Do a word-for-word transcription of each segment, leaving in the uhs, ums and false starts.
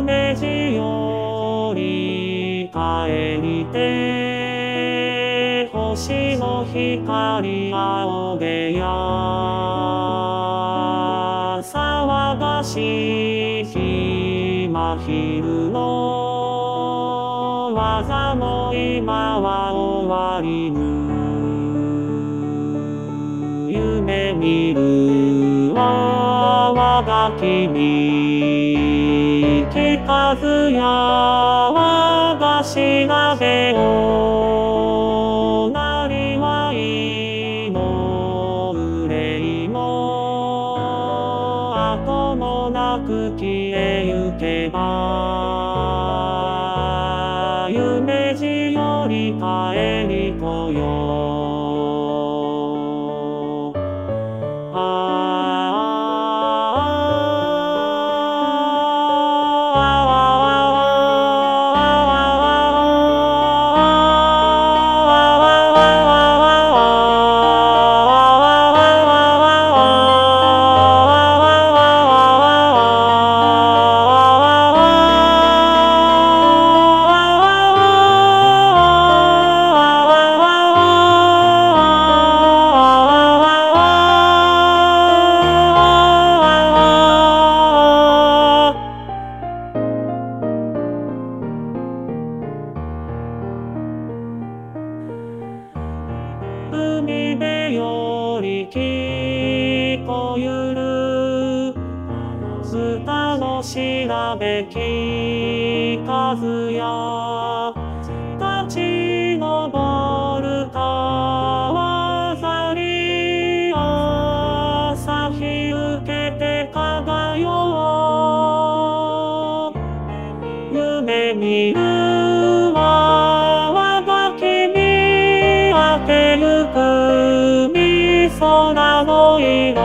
夢路より帰りて星の光仰げや騒がしい真昼の技も今は終わりぬ夢見るは我が君聞かずや我が調べをなりわいの憂いも後もなく消えゆけば夢路より帰り来ようあ海辺より聞こゆるツタの調べ聞かずや立ち上る川り朝日受けて輝よう夢見るは我が君明けゆくみ空の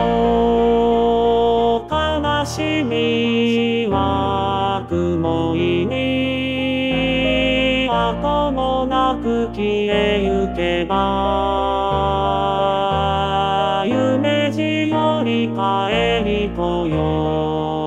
色悲しみは雲いに後もなく消えゆけば夢路より帰り来よう